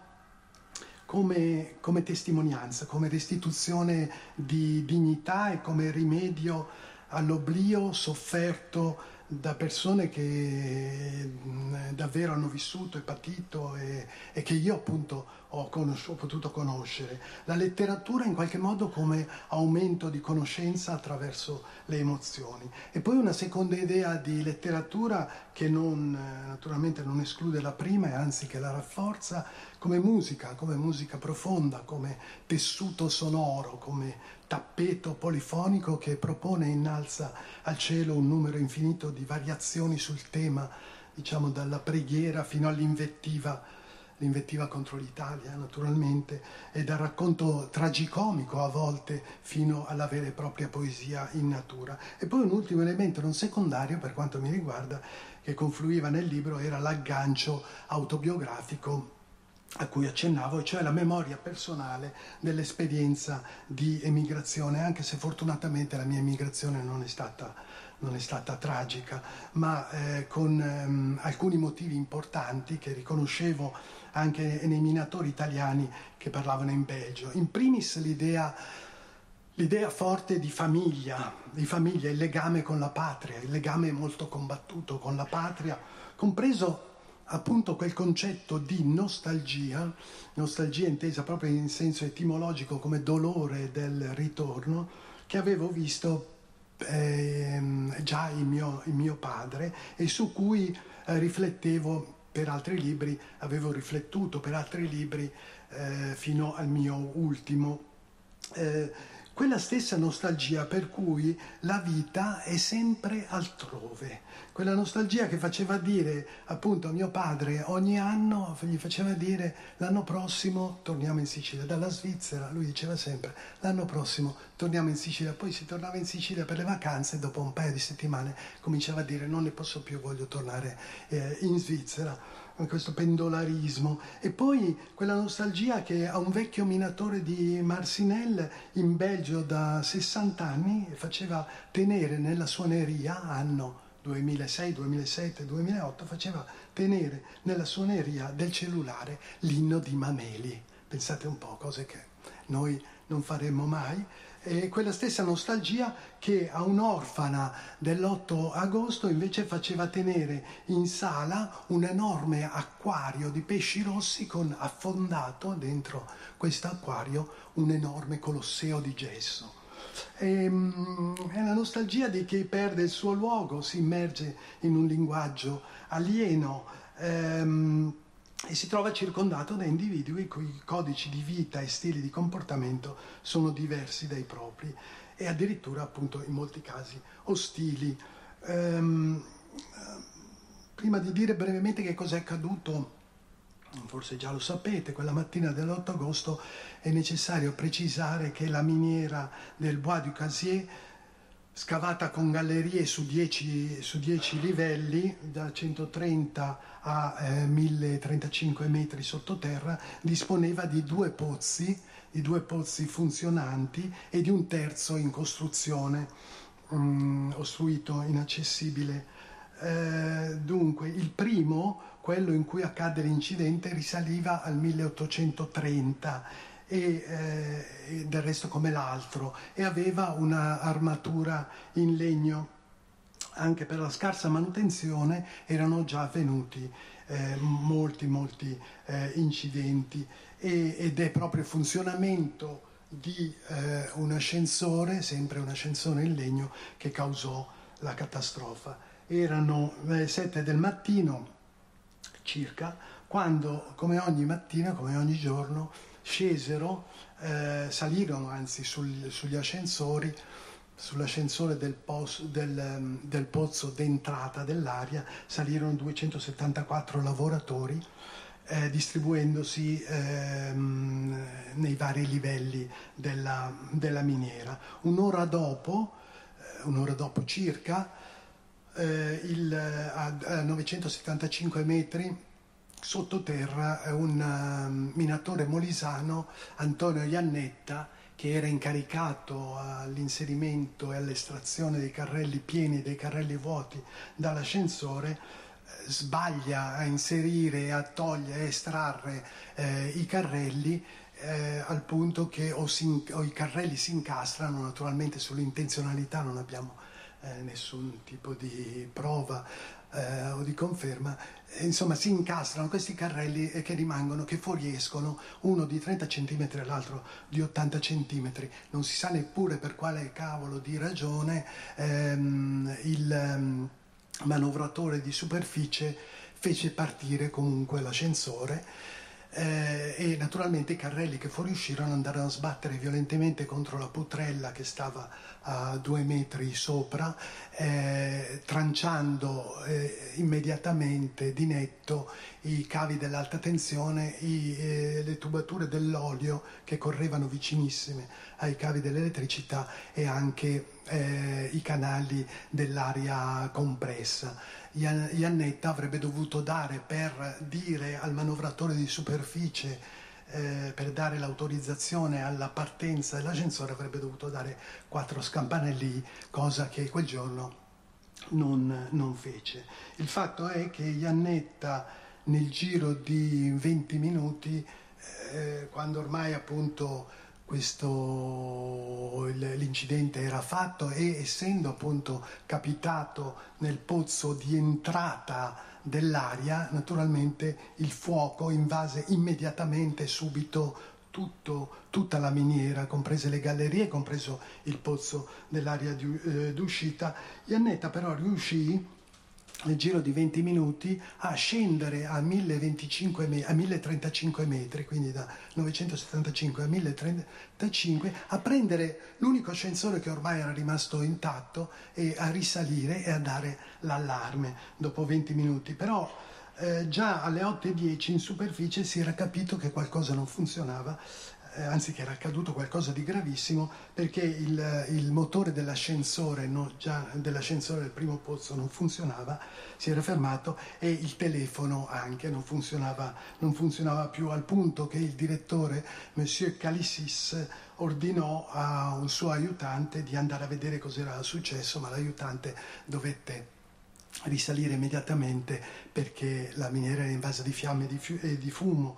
come, come testimonianza, come restituzione di dignità e come rimedio all'oblio sofferto da persone che davvero hanno vissuto e patito e, e che io appunto ho, conosciuto, ho potuto conoscere. La letteratura in qualche modo come aumento di conoscenza attraverso le emozioni. E poi una seconda idea di letteratura che non, naturalmente non esclude la prima e anzi che la rafforza, come musica, come musica profonda, come tessuto sonoro, come tappeto polifonico che propone e innalza al cielo un numero infinito di variazioni sul tema, diciamo dalla preghiera fino all'invettiva, l'invettiva contro l'Italia naturalmente, e dal racconto tragicomico a volte fino alla vera e propria poesia in natura. E poi un ultimo elemento non secondario per quanto mi riguarda che confluiva nel libro era l'aggancio autobiografico a cui accennavo, cioè la memoria personale dell'esperienza di emigrazione, anche se fortunatamente la mia emigrazione non è stata, non è stata tragica, ma eh, con ehm, alcuni motivi importanti che riconoscevo anche nei minatori italiani che parlavano in Belgio. In primis l'idea, l'idea forte di famiglia, di famiglia, il legame con la patria, il legame molto combattuto con la patria, compreso appunto quel concetto di nostalgia, nostalgia intesa proprio in senso etimologico come dolore del ritorno, che avevo visto eh, già in mio, in mio padre e su cui eh, riflettevo per altri libri, avevo riflettuto per altri libri eh, fino al mio ultimo. Eh, quella stessa nostalgia per cui la vita è sempre altrove, quella nostalgia che faceva dire appunto a mio padre ogni anno, gli faceva dire l'anno prossimo torniamo in Sicilia, dalla Svizzera lui diceva sempre l'anno prossimo torniamo in Sicilia, poi si tornava in Sicilia per le vacanze e dopo un paio di settimane cominciava a dire non ne posso più, voglio tornare eh, in Svizzera. Questo pendolarismo, e poi quella nostalgia che a un vecchio minatore di Marcinelle in Belgio da sessanta anni faceva tenere nella suoneria, anno duemilasei, duemilasette, duemilaotto, faceva tenere nella suoneria del cellulare l'inno di Mameli. Pensate un po', cose che noi non faremmo mai. E quella stessa nostalgia che a un'orfana dell'otto agosto invece faceva tenere in sala un enorme acquario di pesci rossi con affondato dentro questo acquario un enorme colosseo di gesso. E, um, è la nostalgia di chi perde il suo luogo, si immerge in un linguaggio alieno, ehm, e si trova circondato da individui i cui codici di vita e stili di comportamento sono diversi dai propri e addirittura appunto in molti casi ostili. Ehm, prima di dire brevemente che cosa è accaduto, forse già lo sapete, quella mattina dell'otto agosto è necessario precisare che la miniera del Bois du Casier, scavata con gallerie su dieci, su dieci livelli, da centotrenta a eh, mille trentacinque metri sottoterra, disponeva di due pozzi, di due pozzi funzionanti e di un terzo in costruzione, um, ostruito, inaccessibile. Eh, dunque, il primo, quello in cui accadde l'incidente, risaliva al milleottocentotrenta, e, eh, e del resto come l'altro, e aveva una armatura in legno. Anche per la scarsa manutenzione erano già avvenuti eh, molti molti eh, incidenti, e, ed è proprio il funzionamento di eh, un ascensore, sempre un ascensore in legno, che causò la catastrofa. Erano le sette del mattino circa, quando come ogni mattina, come ogni giorno, scesero, eh, salirono anzi sul, sugli ascensori, sull'ascensore del, pos, del, del pozzo d'entrata dell'aria, salirono duecentosettantaquattro lavoratori eh, distribuendosi ehm, nei vari livelli della, della miniera. Un'ora dopo, eh, un'ora dopo circa, eh, il, a, a novecentosettantacinque metri sottoterra, un uh, minatore molisano, Antonio Iannetta, che era incaricato all'inserimento e all'estrazione dei carrelli pieni e dei carrelli vuoti dall'ascensore, eh, sbaglia a inserire e a togliere, a estrarre eh, i carrelli, eh, al punto che o, si, o i carrelli si incastrano. Naturalmente sull'intenzionalità non abbiamo eh, nessun tipo di prova eh, o di conferma. Insomma, si incastrano questi carrelli che rimangono, che fuoriescono, uno di trenta centimetri e l'altro di ottanta centimetri. Non si sa neppure per quale cavolo di ragione ehm, il ehm, manovratore di superficie fece partire comunque l'ascensore. Eh, e naturalmente i carrelli che fuoriuscirono andarono a sbattere violentemente contro la poutrella che stava a due metri sopra, eh, tranciando eh, immediatamente di netto i cavi dell'alta tensione, i, eh, le tubature dell'olio che correvano vicinissime ai cavi dell'elettricità e anche eh, i canali dell'aria compressa. Iannetta avrebbe dovuto dare, per dire al manovratore di superficie, eh, per dare l'autorizzazione alla partenza dell'ascensore, avrebbe dovuto dare quattro scampanelli, cosa che quel giorno non, non fece. Il fatto è che Iannetta, nel giro di venti minuti, eh, quando ormai appunto questo l'incidente era fatto, e essendo appunto capitato nel pozzo di entrata dell'aria, naturalmente il fuoco invase immediatamente, subito, tutto, tutta la miniera, comprese le gallerie, compreso il pozzo dell'aria di, eh, d'uscita. Iannetta però riuscì nel giro di venti minuti a scendere a, mille venticinque, a mille trentacinque metri, quindi da novecentosettantacinque a mille trentacinque, a prendere l'unico ascensore che ormai era rimasto intatto e a risalire e a dare l'allarme dopo venti minuti. Però eh, già alle otto e dieci in superficie si era capito che qualcosa non funzionava, anzi che era accaduto qualcosa di gravissimo, perché il, il motore dell'ascensore, no, già dell'ascensore del primo pozzo non funzionava, si era fermato, e il telefono anche non funzionava, non funzionava più, al punto che il direttore, Monsieur Calissis, ordinò a un suo aiutante di andare a vedere cos'era successo, ma l'aiutante dovette risalire immediatamente perché la miniera era invasa di fiamme e di, fu- e di fumo.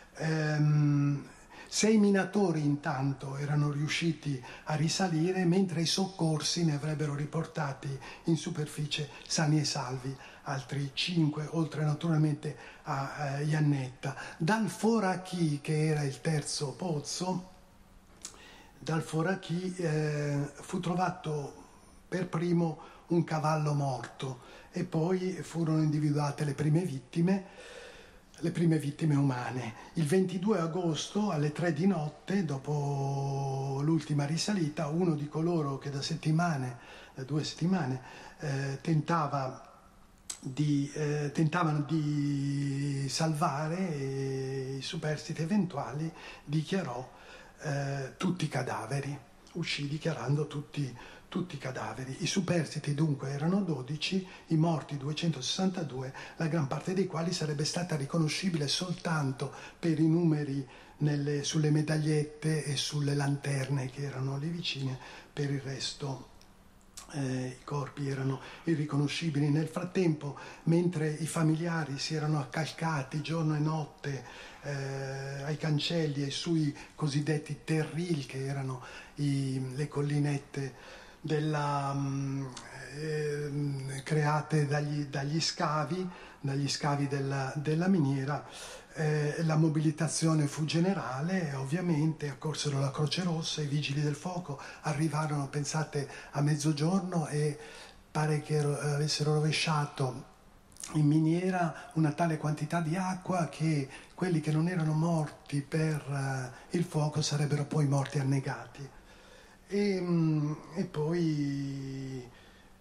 Ehm, Sei minatori intanto erano riusciti a risalire, mentre i soccorsi ne avrebbero riportati in superficie sani e salvi altri cinque, oltre naturalmente a eh, Iannetta. Dal Forachì, che era il terzo pozzo, dal Forachì eh, fu trovato per primo un cavallo morto, e poi furono individuate le prime vittime. le prime vittime umane. Il ventidue agosto alle tre di notte, dopo l'ultima risalita, uno di coloro che da settimane, da due settimane, eh, tentava di, eh, tentavano di salvare eh, i superstiti eventuali, dichiarò eh, tutti cadaveri, uscì dichiarando tutti tutti i cadaveri. I superstiti dunque erano dodici, i morti duecentosessantadue, la gran parte dei quali sarebbe stata riconoscibile soltanto per i numeri nelle, sulle medagliette e sulle lanterne che erano lì vicine. Per il resto eh, i corpi erano irriconoscibili. Nel frattempo, mentre i familiari si erano accalcati giorno e notte eh, ai cancelli e sui cosiddetti terril, che erano i, le collinette Della, eh, create dagli, dagli scavi, dagli scavi della, della miniera, eh, la mobilitazione fu generale, ovviamente accorsero la Croce Rossa, i vigili del fuoco arrivarono, pensate, a mezzogiorno, e pare che avessero rovesciato in miniera una tale quantità di acqua che quelli che non erano morti per uh, il fuoco sarebbero poi morti annegati. E, e poi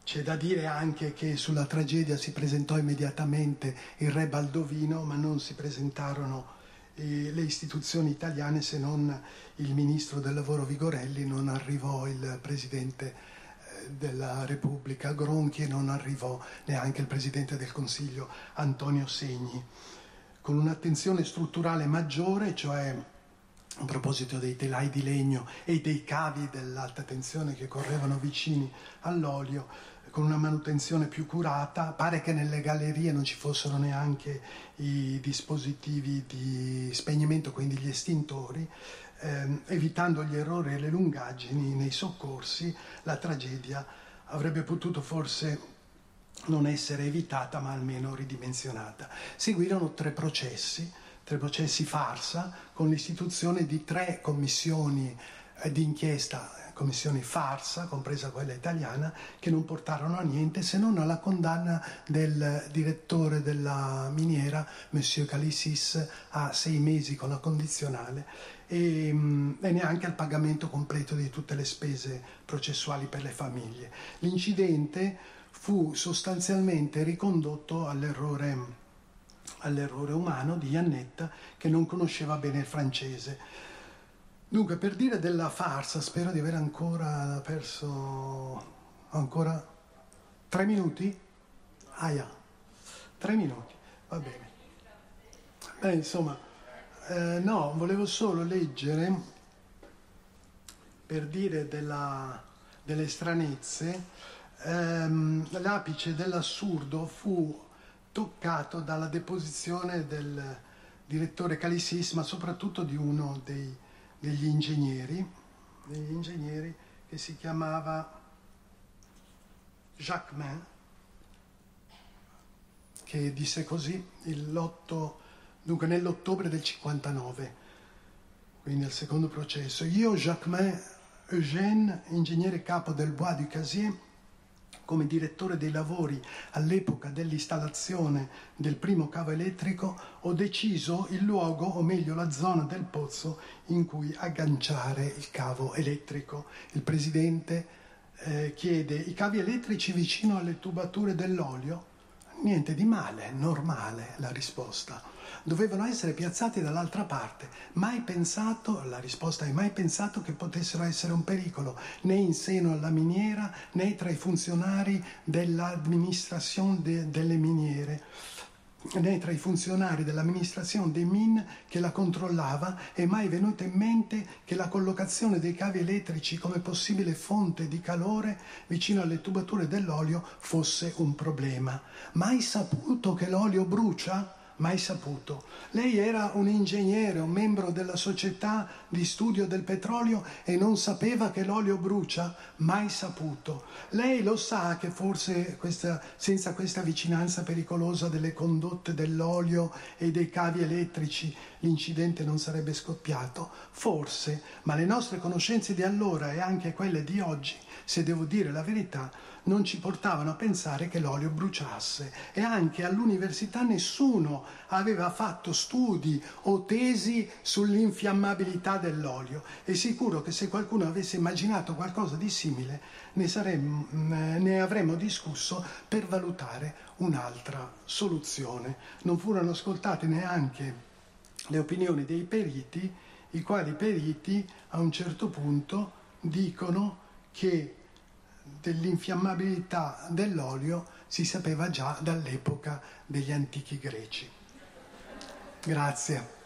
C'è da dire anche che sulla tragedia si presentò immediatamente il re Baldovino, ma non si presentarono eh, le istituzioni italiane, se non il ministro del lavoro Vigorelli, non arrivò il presidente eh, della Repubblica Gronchi e non arrivò neanche il presidente del Consiglio Antonio Segni. Con un'attenzione strutturale maggiore, cioè a proposito dei telai di legno e dei cavi dell'alta tensione che correvano vicini all'olio, con una manutenzione più curata. Pare che nelle gallerie non ci fossero neanche i dispositivi di spegnimento, quindi gli estintori, ehm, evitando gli errori e le lungaggini nei soccorsi. La tragedia avrebbe potuto forse non essere evitata, ma almeno ridimensionata. Seguirono tre processi, tre processi farsa, con l'istituzione di tre commissioni eh, di inchiesta, commissioni farsa, compresa quella italiana, che non portarono a niente se non alla condanna del direttore della miniera, Monsieur Calissis, a sei mesi con la condizionale e, e neanche al pagamento completo di tutte le spese processuali per le famiglie. L'incidente fu sostanzialmente ricondotto all'errore, all'errore umano di Iannetta, che non conosceva bene il francese. Dunque, per dire della farsa, spero di aver ancora perso ancora tre minuti? Ah, yeah. Tre minuti, va bene. Beh, insomma, eh, no, volevo solo leggere, per dire della, delle stranezze, ehm, l'apice dell'assurdo fu toccato dalla deposizione del direttore Calissis, ma soprattutto di uno dei degli ingegneri, degli ingegneri che si chiamava Jacquemin, che disse così l'otto, dunque nell'ottobre del cinquantanove, quindi al secondo processo: io, Jacquemin Eugène, ingegnere capo del Bois du Casier, come direttore dei lavori all'epoca dell'installazione del primo cavo elettrico, ho deciso il luogo, o meglio la zona del pozzo in cui agganciare il cavo elettrico. Il presidente eh, chiede: i cavi elettrici vicino alle tubature dell'olio? Niente di male, normale la risposta. Dovevano essere piazzati dall'altra parte. Mai pensato, la risposta è mai pensato che potessero essere un pericolo, né in seno alla miniera, né tra i funzionari dell'amministrazione de, delle miniere, né tra i funzionari dell'amministrazione dei mines che la controllava. È mai venuto in mente che la collocazione dei cavi elettrici come possibile fonte di calore vicino alle tubature dell'olio fosse un problema. Mai saputo che l'olio brucia? Mai saputo. Lei era un ingegnere, un membro della società di studio del petrolio e non sapeva che l'olio brucia? Mai saputo. Lei lo sa che forse questa, senza questa vicinanza pericolosa delle condotte dell'olio e dei cavi elettrici l'incidente non sarebbe scoppiato? Forse, ma le nostre conoscenze di allora e anche quelle di oggi, se devo dire la verità, non ci portavano a pensare che l'olio bruciasse, e anche all'università nessuno aveva fatto studi o tesi sull'infiammabilità dell'olio. È sicuro che se qualcuno avesse immaginato qualcosa di simile ne, saremmo, ne avremmo discusso per valutare un'altra soluzione. Non furono ascoltate neanche le opinioni dei periti, i quali periti a un certo punto dicono che dell'infiammabilità dell'olio si sapeva già dall'epoca degli antichi greci. Grazie.